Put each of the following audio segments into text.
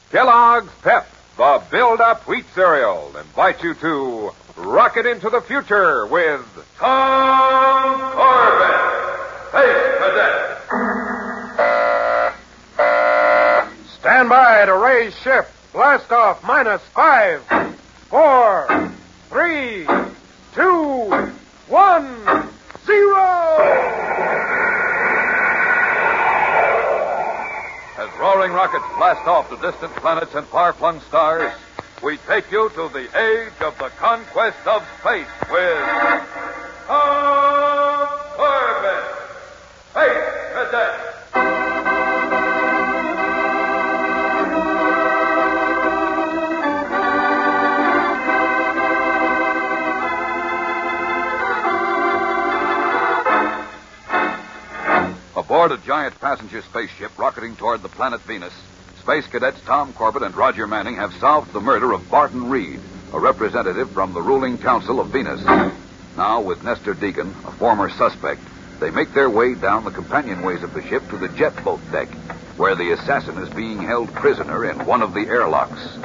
Kellogg's Pep, the build-up wheat cereal, invites you to rocket into the future with Tom Corbett, Space Cadet. Stand by to raise shift. Blast off -5, 4, 3, 2, 1, 0. As roaring rockets blast off to distant planets and far-flung stars, we take you to the age of the conquest of space with Tom Corbett, Space Cadet. Aboard a giant passenger spaceship rocketing toward the planet Venus, Space Cadets Tom Corbett and Roger Manning have solved the murder of Barton Reed, a representative from the ruling council of Venus. Now, with Nestor Deegan, a former suspect, they make their way down the companionways of the ship to the jet boat deck, where the assassin is being held prisoner in one of the airlocks.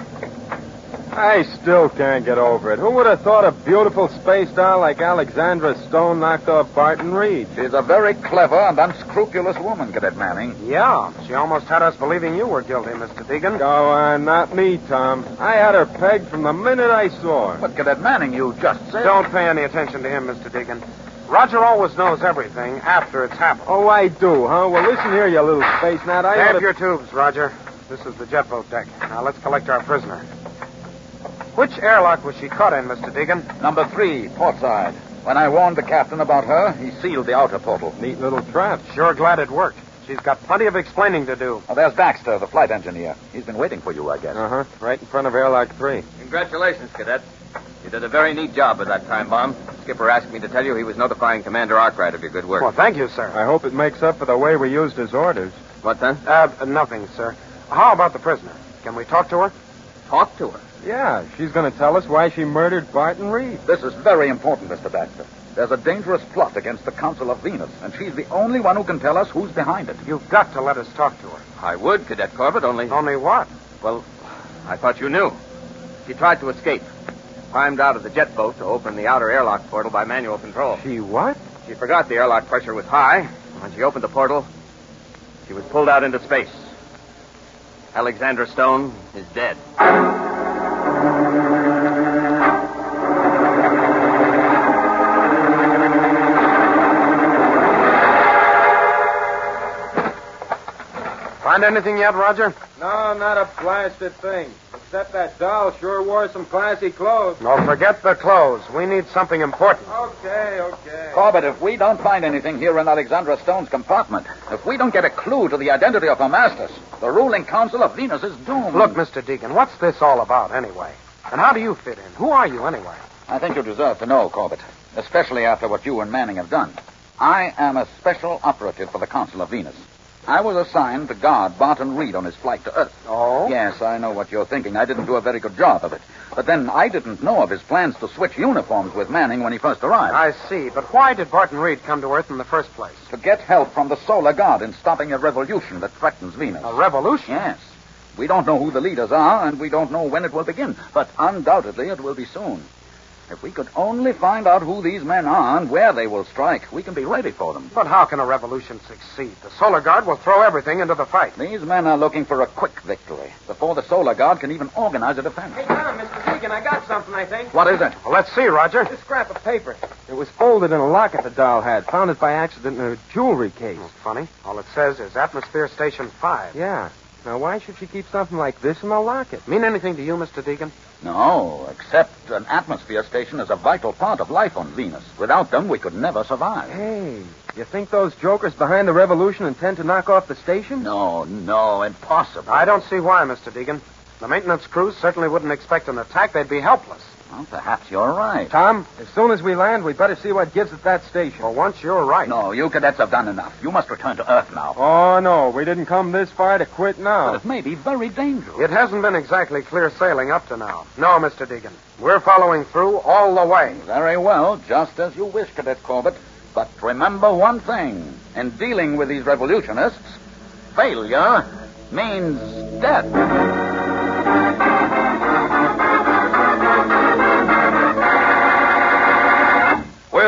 I still can't get over it. Who would have thought a beautiful space doll like Alexandra Stone knocked off Barton Reed? She's a very clever and unscrupulous woman, Cadet Manning. Yeah, she almost had us believing you were guilty, Mr. Deegan. Go on, not me, Tom. I had her pegged from the minute I saw her. But, Cadet Manning, you just said... Don't pay any attention to him, Mr. Deegan. Roger always knows everything after it's happened. Oh, I do, huh? Well, listen here, you little space nut. Have your tubes, Roger. This is the jet boat deck. Now, let's collect our prisoner. Which airlock was she caught in, Mr. Deegan? Number 3, port side. When I warned the captain about her, he sealed the outer portal. Neat little trap. Sure glad it worked. She's got plenty of explaining to do. Oh, there's Baxter, the flight engineer. He's been waiting for you, I guess. Uh-huh. Right in front of airlock 3. Congratulations, Cadet. You did a very neat job with that time bomb. Skipper asked me to tell you he was notifying Commander Arkwright of your good work. Well, thank you, sir. I hope it makes up for the way we used his orders. What then? Nothing, sir. How about the prisoner? Can we talk to her? Talk to her. Yeah, she's going to tell us why she murdered Barton Reed. This is very important, Mr. Baxter. There's a dangerous plot against the Council of Venus, and she's the only one who can tell us who's behind it. You've got to let us talk to her. I would, Cadet Corbett, only... Only what? Well, I thought you knew. She tried to escape. Climbed out of the jet boat to open the outer airlock portal by manual control. She what? She forgot the airlock pressure was high. When she opened the portal, she was pulled out into space. Alexandra Stone is dead. Find anything yet, Roger? No, not a blasted thing. Except that doll sure wore some classy clothes. No, forget the clothes. We need something important. Okay. Corbett, if we don't find anything here in Alexandra Stone's compartment, if we don't get a clue to the identity of her masters, the ruling council of Venus is doomed. Look, Mr. Deegan, what's this all about anyway? And how do you fit in? Who are you anyway? I think you deserve to know, Corbett, especially after what you and Manning have done. I am a special operative for the Council of Venus. I was assigned to guard Barton Reed on his flight to Earth. Oh? Yes, I know what you're thinking. I didn't do a very good job of it. But then I didn't know of his plans to switch uniforms with Manning when he first arrived. I see. But why did Barton Reed come to Earth in the first place? To get help from the Solar Guard in stopping a revolution that threatens Venus. A revolution? Yes. We don't know who the leaders are, and we don't know when it will begin. But undoubtedly it will be soon. If we could only find out who these men are and where they will strike, we can be ready for them. But how can a revolution succeed? The Solar Guard will throw everything into the fight. These men are looking for a quick victory before the Solar Guard can even organize a defense. Hey, Tom, Mr. Deegan, I got something, I think. What is it? Well, let's see, Roger. This scrap of paper. It was folded in a locket the doll had. Found it by accident in a jewelry case. Oh, funny. All it says is Atmosphere Station 5. Yeah. Now, why should she keep something like this in a locket? Mean anything to you, Mr. Deegan? No, except an atmosphere station is a vital part of life on Venus. Without them, we could never survive. Hey, you think those jokers behind the revolution intend to knock off the station? No, impossible. I don't see why, Mr. Deegan. The maintenance crews certainly wouldn't expect an attack. They'd be helpless. Well, perhaps you're right. Tom, as soon as we land, we'd better see what gives at that station. For once, you're right. No, you cadets have done enough. You must return to Earth now. Oh, no, we didn't come this far to quit now. But it may be very dangerous. It hasn't been exactly clear sailing up to now. No, Mr. Deegan. We're following through all the way. Very well, just as you wish, Cadet Corbett. But remember one thing. In dealing with these revolutionists, failure means death.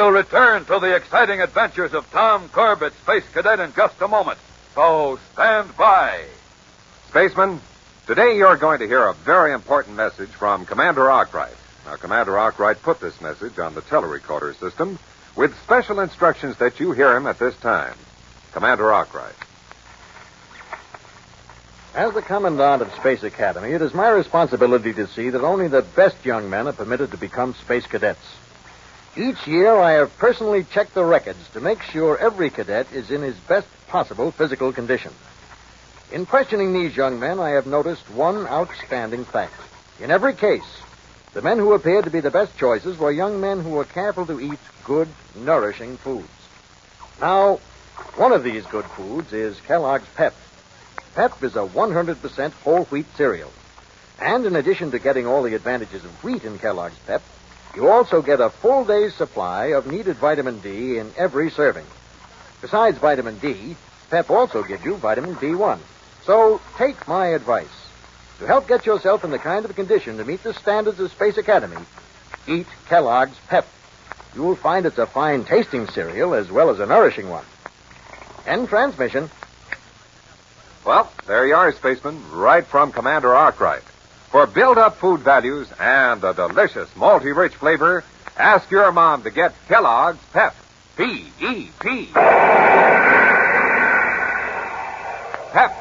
We'll return to the exciting adventures of Tom Corbett, Space Cadet, in just a moment. So stand by. Spaceman, today you're going to hear a very important message from Commander Arkwright. Now, Commander Arkwright put this message on the telerecorder system with special instructions that you hear him at this time. Commander Arkwright. As the Commandant of Space Academy, it is my responsibility to see that only the best young men are permitted to become Space Cadets. Each year, I have personally checked the records to make sure every cadet is in his best possible physical condition. In questioning these young men, I have noticed one outstanding fact. In every case, the men who appeared to be the best choices were young men who were careful to eat good, nourishing foods. Now, one of these good foods is Kellogg's Pep. Pep is a 100% whole wheat cereal. And in addition to getting all the advantages of wheat in Kellogg's Pep, you also get a full day's supply of needed vitamin D in every serving. Besides vitamin D, Pep also gives you vitamin B1. So take my advice. To help get yourself in the kind of condition to meet the standards of Space Academy, eat Kellogg's Pep. You'll find it's a fine-tasting cereal as well as a nourishing one. End transmission. Well, there you are, Spaceman, right from Commander Arkwright. For built-up food values and a delicious malty-rich flavor, ask your mom to get Kellogg's Pep. P-E-P. Pep.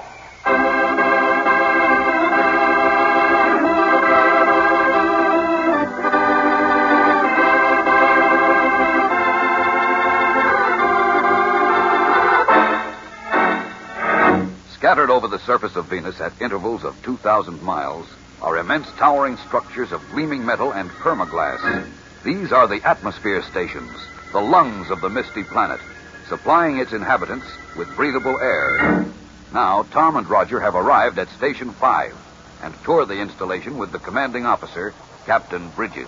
Scattered over the surface of Venus at intervals of 2,000 miles are immense towering structures of gleaming metal and permaglass. These are the atmosphere stations, the lungs of the misty planet, supplying its inhabitants with breathable air. Now, Tom and Roger have arrived at Station 5 and tour the installation with the commanding officer, Captain Bridges.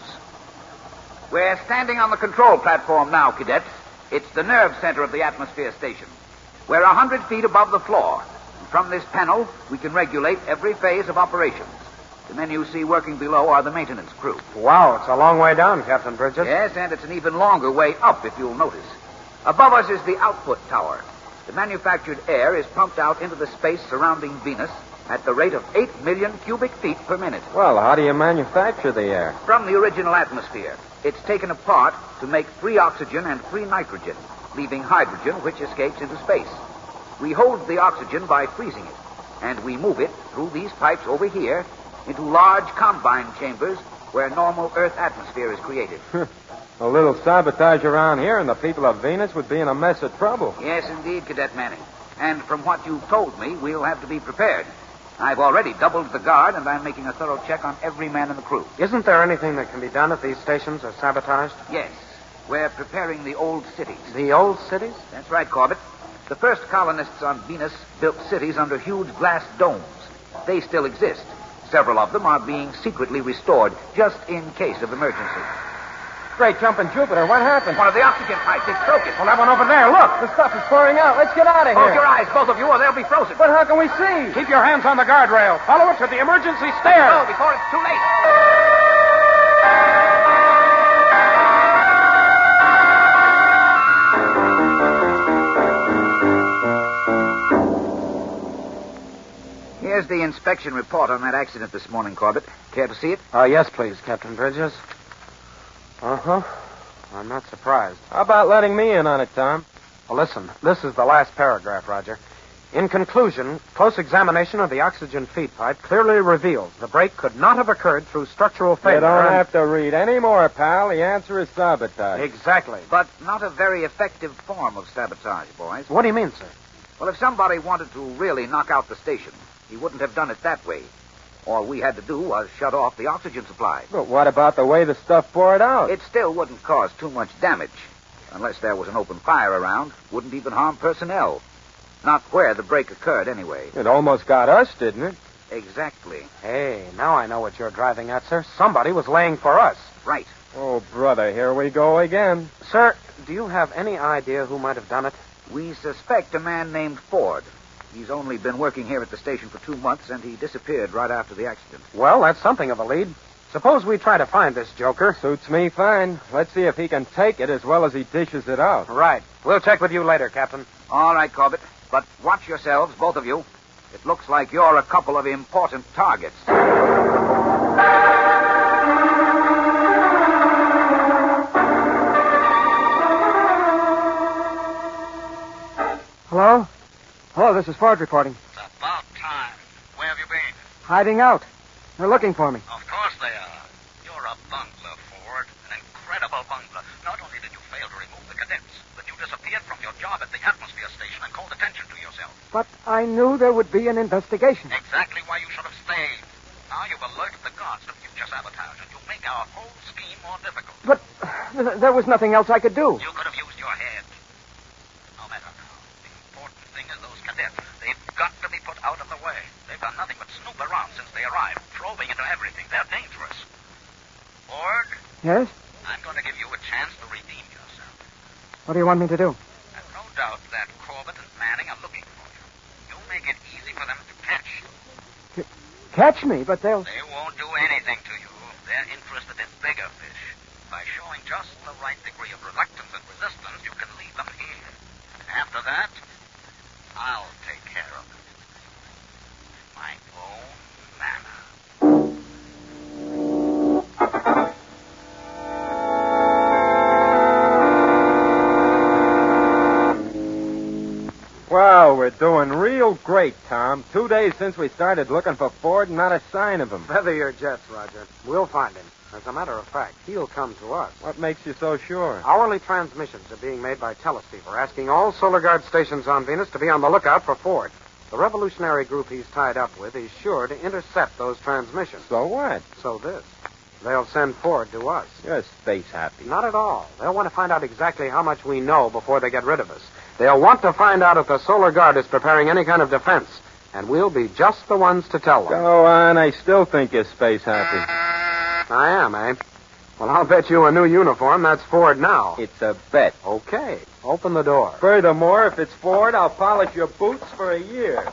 We're standing on the control platform now, cadets. It's the nerve center of the atmosphere station. We're 100 feet above the floor. From this panel, we can regulate every phase of operations. The men you see working below are the maintenance crew. Wow, it's a long way down, Captain Bridges. Yes, and it's an even longer way up, if you'll notice. Above us is the output tower. The manufactured air is pumped out into the space surrounding Venus at the rate of 8 million cubic feet per minute. Well, how do you manufacture the air? From the original atmosphere. It's taken apart to make free oxygen and free nitrogen, leaving hydrogen, which escapes into space. We hold the oxygen by freezing it, and we move it through these pipes over here into large combine chambers where normal Earth atmosphere is created. A little sabotage around here, and the people of Venus would be in a mess of trouble. Yes, indeed, Cadet Manning. And from what you've told me, we'll have to be prepared. I've already doubled the guard, and I'm making a thorough check on every man in the crew. Isn't there anything that can be done if these stations are sabotaged? Yes. We're preparing the old cities. The old cities? That's right, Corbett. The first colonists on Venus built cities under huge glass domes. They still exist. Several of them are being secretly restored, just in case of emergency. Great jumping Jupiter, what happened? One of the oxygen pipes is broken. Well, that one over there, look, the stuff is pouring out. Let's get out of here. Close your eyes, both of you, or they'll be frozen. But how can we see? Keep your hands on the guardrail. Follow it to the emergency stair. Go before it's too late. Here's the inspection report on that accident this morning, Corbett. Care to see it? Yes, please, Captain Bridges. Uh-huh. I'm not surprised. How about letting me in on it, Tom? Well, listen, this is the last paragraph, Roger. In conclusion, close examination of the oxygen feed pipe clearly reveals the break could not have occurred through structural failure. You don't have to read any more, pal. The answer is sabotage. Exactly. But not a very effective form of sabotage, boys. What do you mean, sir? Well, if somebody wanted to really knock out the station, he wouldn't have done it that way. All we had to do was shut off the oxygen supply. But what about the way the stuff poured out? It still wouldn't cause too much damage. Unless there was an open fire around, wouldn't even harm personnel. Not where the break occurred, anyway. It almost got us, didn't it? Exactly. Hey, now I know what you're driving at, sir. Somebody was laying for us. Right. Oh, brother, here we go again. Sir, do you have any idea who might have done it? We suspect a man named Ford. He's only been working here at the station for 2 months, and he disappeared right after the accident. Well, that's something of a lead. Suppose we try to find this joker. Suits me fine. Let's see if he can take it as well as he dishes it out. Right. We'll check with you later, Captain. All right, Corbett. But watch yourselves, both of you. It looks like you're a couple of important targets. Hello? Hello, this is Ford reporting. It's about time. Where have you been? Hiding out. They're looking for me. Of course they are. You're a bungler, Ford. An incredible bungler. Not only did you fail to remove the cadets, but you disappeared from your job at the atmosphere station and called attention to yourself. But I knew there would be an investigation. Exactly why you should have stayed. Now you've alerted the guards to future sabotage, and you make our whole scheme more difficult. But there was nothing else I could do. You could have used your head. No matter now. The important thing is those cadets. They've got to be put out of the way. They've done nothing but snoop around since they arrived, probing into everything. They're dangerous. Ford, Yes? I'm going to give you a chance to redeem yourself. What do you want me to do? I've no doubt that Corbett and Manning are looking for you. You make it easy for them to catch you. Catch me, but they'll... They won't do anything to you. They're interested in bigger fish. By showing just the right degree of reluctance and resistance, you can leave them here. After that, I'll take care of it. My own manner. Well, we're doing real great, Tom. 2 days since we started looking for Ford, and not a sign of him. Feather your jets, Roger. We'll find him. As a matter of fact, he'll come to us. What makes you so sure? Hourly transmissions are being made by teleceiver, asking all Solar Guard stations on Venus to be on the lookout for Ford. The revolutionary group he's tied up with is sure to intercept those transmissions. So what? So this. They'll send Ford to us. You're space happy. Not at all. They'll want to find out exactly how much we know before they get rid of us. They'll want to find out if the Solar Guard is preparing any kind of defense. And we'll be just the ones to tell them. Go on. I still think you're space happy. I am, eh? Well, I'll bet you a new uniform. That's Ford now. It's a bet. Okay. Open the door. Furthermore, if it's Ford, I'll polish your boots for a year.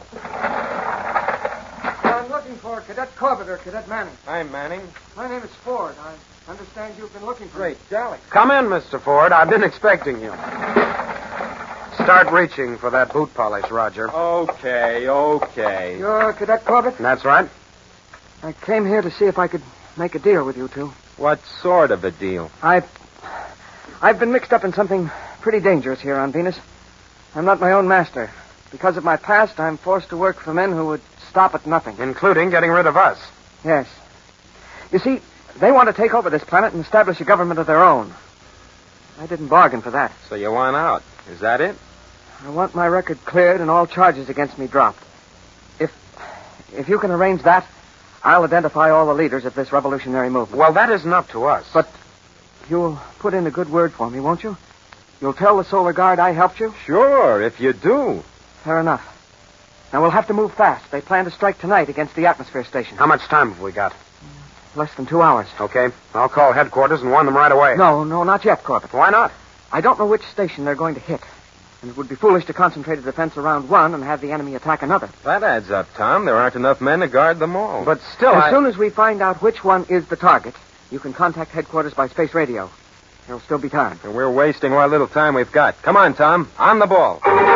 I'm looking for Cadet Corbett or Cadet Manning. I'm Manning. My name is Ford. I understand you've been looking for me. Great, jolly. Come in, Mr. Ford. I've been expecting you. Start reaching for that boot polish, Roger. Okay. You're Cadet Corbett? That's right. I came here to see if I could make a deal with you two. What sort of a deal? I've been mixed up in something pretty dangerous here on Venus. I'm not my own master. Because of my past, I'm forced to work for men who would stop at nothing. Including getting rid of us. Yes. You see, they want to take over this planet and establish a government of their own. I didn't bargain for that. So you want out. Is that it? I want my record cleared and all charges against me dropped. If you can arrange that, I'll identify all the leaders of this revolutionary movement. Well, that isn't up to us. But you'll put in a good word for me, won't you? You'll tell the Solar Guard I helped you? Sure, if you do. Fair enough. Now, we'll have to move fast. They plan to strike tonight against the atmosphere station. How much time have we got? Less than 2 hours. Okay. I'll call headquarters and warn them right away. No, not yet, Corbett. Why not? I don't know which station they're going to hit. And it would be foolish to concentrate a defense around one and have the enemy attack another. That adds up, Tom. There aren't enough men to guard them all. But still, As soon as we find out which one is the target, you can contact headquarters by space radio. There'll still be time. And we're wasting what little time we've got. Come on, Tom. On the ball.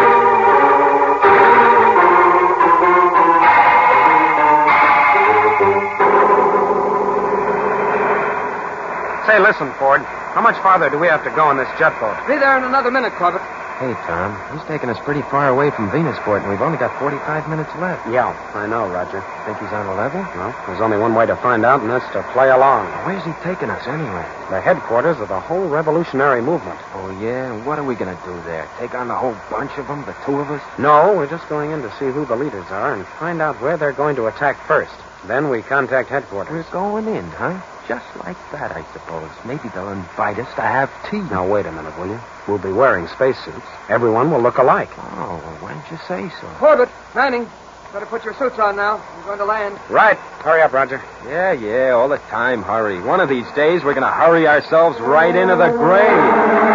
Say, listen, Ford. How much farther do we have to go in this jet boat? Be there in another minute, Corbett. Hey, Tom. He's taking us pretty far away from Venusport, and we've only got 45 minutes left. Yeah, I know, Roger. Think he's on a level? Well, there's only one way to find out, and that's to play along. Where's he taking us, anyway? The headquarters of the whole revolutionary movement. Oh, yeah? What are we going to do there? Take on the whole bunch of them, the two of us? No, we're just going in to see who the leaders are and find out where they're going to attack first. Then we contact headquarters. We're going in, huh? Just like that, I suppose. Maybe they'll invite us to have tea. Now, wait a minute, will you? We'll be wearing spacesuits. Everyone will look alike. Oh, well, why didn't you say so? Corbett, Manning, better put your suits on now. We're going to land. Right. Hurry up, Roger. Yeah, all the time hurry. One of these days, we're going to hurry ourselves right into the grave.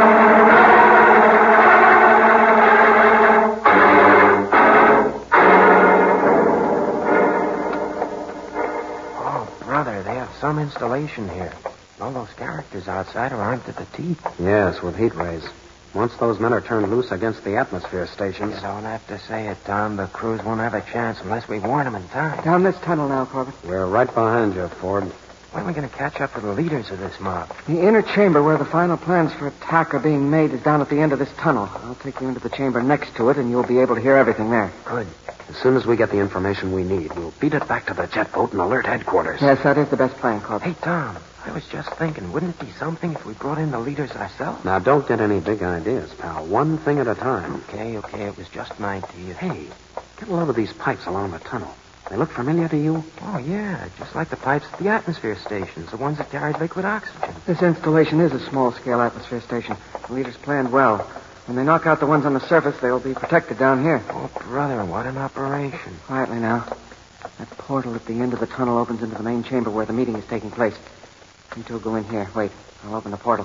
some installation here. All those characters outside are armed to the teeth. Yes, with heat rays. Once those men are turned loose against the atmosphere stations... You don't have to say it, Tom. The crews won't have a chance unless we warn them in time. Down this tunnel now, Corbett. We're right behind you, Ford. When are we going to catch up to the leaders of this mob? The inner chamber where the final plans for attack are being made is down at the end of this tunnel. I'll take you into the chamber next to it, and you'll be able to hear everything there. Good. As soon as we get the information we need, we'll beat it back to the jet boat and alert headquarters. Yes, that is the best plan, Corbett. Hey, Tom, I was just thinking, wouldn't it be something if we brought in the leaders ourselves? Now, don't get any big ideas, pal. One thing at a time. Okay, it was just an idea. Hey, get a load of these pipes along the tunnel. They look familiar to you? Oh, yeah, just like the pipes at the atmosphere stations, the ones that carried liquid oxygen. This installation is a small-scale atmosphere station. The leaders planned well. When they knock out the ones on the surface, they'll be protected down here. Oh, brother, what an operation. Quietly now. That portal at the end of the tunnel opens into the main chamber where the meeting is taking place. You two go in here. Wait, I'll open the portal.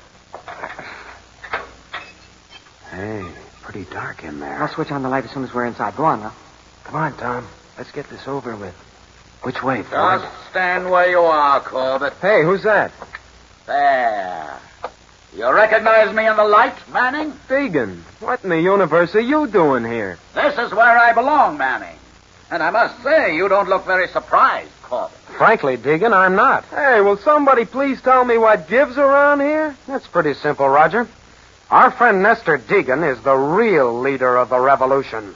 Hey, pretty dark in there. I'll switch on the light as soon as we're inside. Go on now. Come on, Tom. Let's get this over with. Which way, Ford? Just stand where you are, Corbett. Hey, who's that? There. You recognize me in the light, Manning? Deegan. What in the universe are you doing here? This is where I belong, Manning. And I must say, you don't look very surprised, Corbett. Frankly, Deegan, I'm not. Hey, will somebody please tell me what gives around here? That's pretty simple, Roger. Our friend Nestor Deegan is the real leader of the revolution.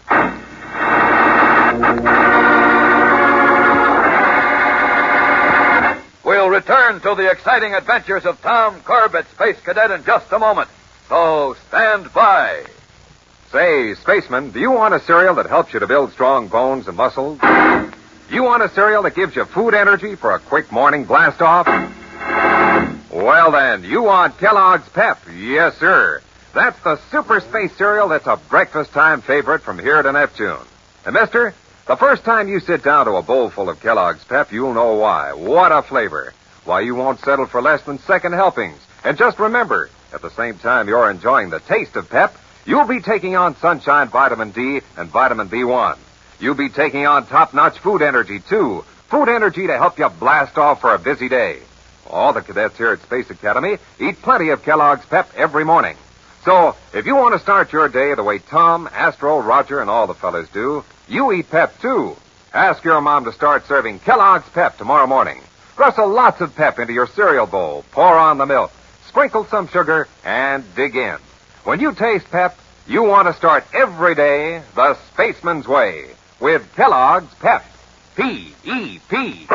We'll return to the exciting adventures of Tom Corbett, Space Cadet, in just a moment. So stand by. Say, spaceman, do you want a cereal that helps you to build strong bones and muscles? You want a cereal that gives you food energy for a quick morning blast-off? Well, then, you want Kellogg's Pep. Yes, sir. That's the super space cereal that's a breakfast-time favorite from here to Neptune. And, mister, the first time you sit down to a bowl full of Kellogg's Pep, you'll know why. What a flavor. Why you won't settle for less than second helpings. And just remember, at the same time you're enjoying the taste of Pep, you'll be taking on Sunshine Vitamin D and Vitamin B1. You'll be taking on top-notch food energy, too. Food energy to help you blast off for a busy day. All the cadets here at Space Academy eat plenty of Kellogg's Pep every morning. So, if you want to start your day the way Tom, Astro, Roger, and all the fellas do, you eat Pep, too. Ask your mom to start serving Kellogg's Pep tomorrow morning. Rustle lots of Pep into your cereal bowl. Pour on the milk. Sprinkle some sugar and dig in. When you taste Pep, you want to start every day the spaceman's way with Kellogg's Pep. P-E-P.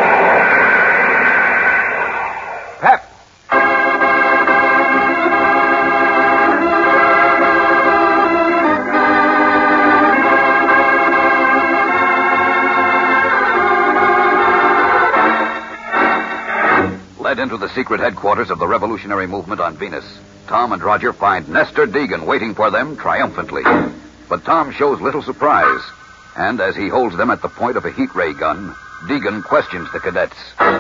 Pep. Led into the secret headquarters of the revolutionary movement on Venus, Tom and Roger find Nestor Deegan waiting for them triumphantly. But Tom shows little surprise, and as he holds them at the point of a heat ray gun, Deegan questions the cadets.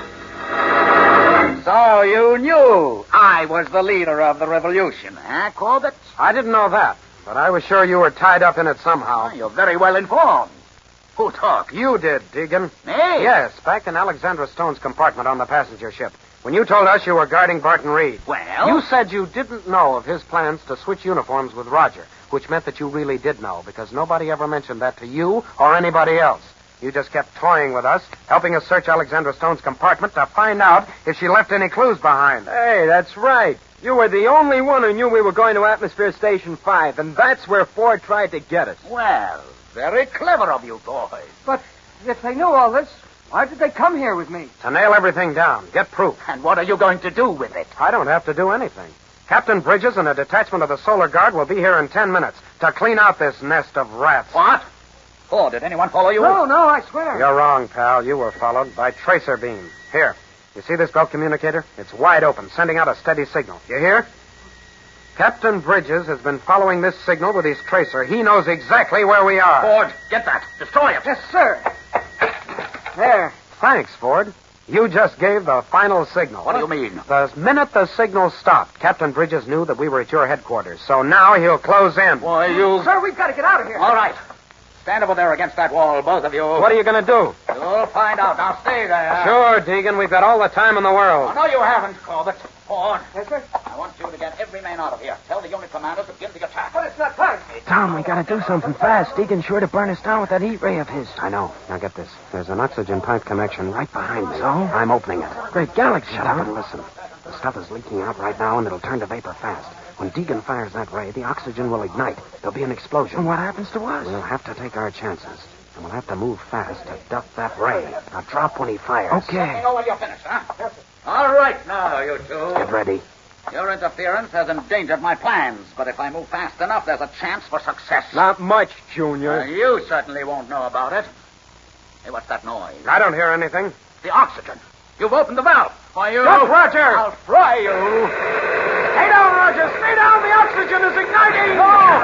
So you knew I was the leader of the revolution, huh, Corbett? I didn't know that, but I was sure you were tied up in it somehow. You're very well informed. Who talked? You did, Deegan. Me? Yes, back in Alexandra Stone's compartment on the passenger ship. When you told us you were guarding Barton Reed. Well? You said you didn't know of his plans to switch uniforms with Roger, which meant that you really did know, because nobody ever mentioned that to you or anybody else. You just kept toying with us, helping us search Alexandra Stone's compartment to find out if she left any clues behind. Hey, that's right. You were the only one who knew we were going to Atmosphere Station 5, and that's where Ford tried to get us. Well, very clever of you boys. But if they knew all this, why did they come here with me? To nail everything down, get proof. And what are you going to do with it? I don't have to do anything. Captain Bridges and a detachment of the Solar Guard will be here in 10 minutes to clean out this nest of rats. What? Oh, did anyone follow you? No, I swear. You're wrong, pal. You were followed by tracer beam. Here. You see this belt communicator? It's wide open, sending out a steady signal. You hear? Captain Bridges has been following this signal with his tracer. He knows exactly where we are. Ford, get that. Destroy it. Yes, sir. There. Thanks, Ford. You just gave the final signal. What do you mean? The minute the signal stopped, Captain Bridges knew that we were at your headquarters. So now he'll close in. Why, you... Sir, we've got to get out of here. All right. Stand over there against that wall, both of you. What are you going to do? You We'll find out. Now stay there. Sure, Deegan. We've got all the time in the world. Oh, no, you haven't, Corbett. Ford. Yes, sir? I want you to get every man out of here. Tell the unit commanders to begin the attack. But it's not time. Tom, we gotta do something fast. Deacon's sure to burn us down with that heat ray of his. I know. Now get this. There's an oxygen pipe connection right behind me. So? I'm opening it. Great galaxy. Shut up and listen. The stuff is leaking out right now, and it'll turn to vapor fast. When Deegan fires that ray, the oxygen will ignite. There'll be an explosion. And what happens to us? We'll have to take our chances. And we'll have to move fast to duck that ray. Now drop when he fires. Let me Okay. know when you're finished, huh? Yes, sir. All right, now, you two. Get ready. Your interference has endangered my plans, but if I move fast enough, there's a chance for success. Not much, Junior. You certainly won't know about it. Hey, what's that noise? I don't hear anything. The oxygen. You've opened the valve. Why, you... Look, Roger! I'll fry you. Stay down, Roger! Stay down! The oxygen is igniting!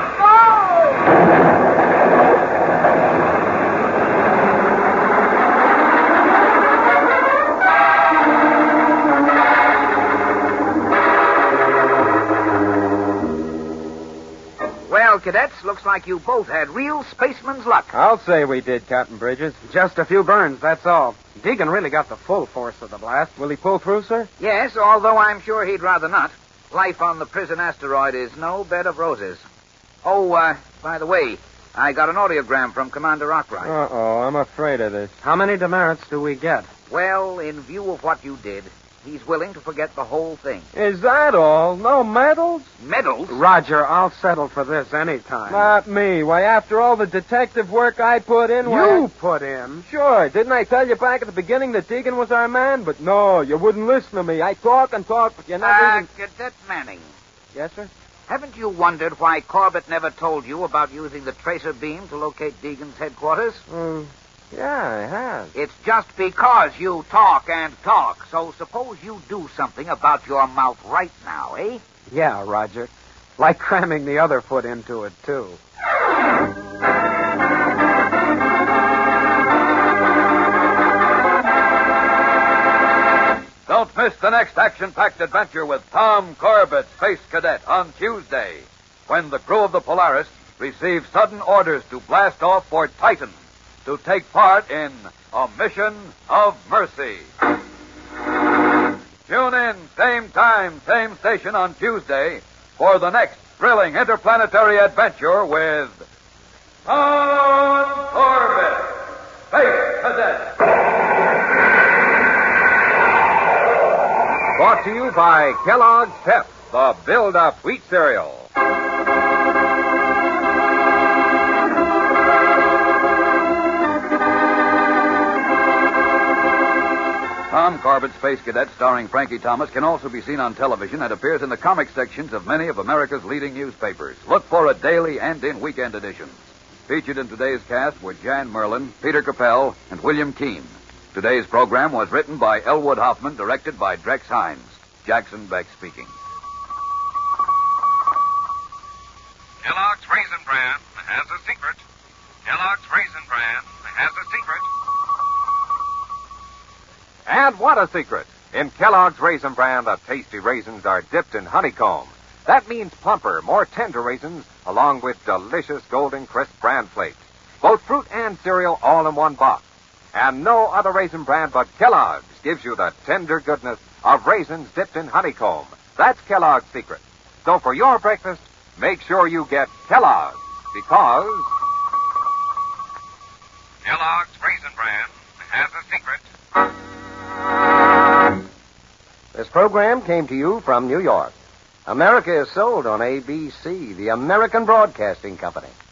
Well, cadets, looks like you both had real spaceman's luck. I'll say we did, Captain Bridges. Just a few burns, that's all. Deegan really got the full force of the blast. Will he pull through, sir? Yes, although I'm sure he'd rather not. Life on the prison asteroid is no bed of roses. Oh, by the way, I got an audiogram from Commander Arkwright. Uh-oh, I'm afraid of this. How many demerits do we get? Well, in view of what you did, he's willing to forget the whole thing. Is that all? No medals? Medals? Roger, I'll settle for this any time. Not me. Why, after all the detective work I put in... You put in? Sure. Didn't I tell you back at the beginning that Deegan was our man? But no, you wouldn't listen to me. I talk and talk, but you never even... Cadet Manning, Yes, sir? haven't you wondered why Corbett never told you about using the tracer beam to locate Deegan's headquarters? Yeah, I have. It's just because you talk and talk. So suppose you do something about your mouth right now, eh? Yeah, Roger. Like cramming the other foot into it, too. Don't miss the next action-packed adventure with Tom Corbett, Space Cadet, on Tuesday, when the crew of the Polaris receives sudden orders to blast off for Titan to take part in a mission of mercy. Tune in, same time, same station on Tuesday for the next thrilling interplanetary adventure with Tom Corbett, Space Cadet. Brought to you by Kellogg's Pep, the build-up wheat cereal. Tom Corbett, Space Cadet, starring Frankie Thomas, can also be seen on television and appears in the comic sections of many of America's leading newspapers. Look for it daily and in weekend editions. Featured in today's cast were Jan Merlin, Peter Capell, and William Keane. Today's program was written by Elwood Hoffman, directed by Drex Hines. Jackson Beck speaking. Kellogg's Raisin Bran has a secret. Kellogg's Raisin Bran has a secret. And what a secret! In Kellogg's Raisin Bran, the tasty raisins are dipped in honeycomb. That means plumper, more tender raisins, along with delicious golden crisp bran flakes. Both fruit and cereal all in one box. And no other raisin bran but Kellogg's gives you the tender goodness of raisins dipped in honeycomb. That's Kellogg's secret. So for your breakfast, make sure you get Kellogg's, because Kellogg's Raisin Bran has a secret. This program came to you from New York. America is sold on ABC, the American Broadcasting Company.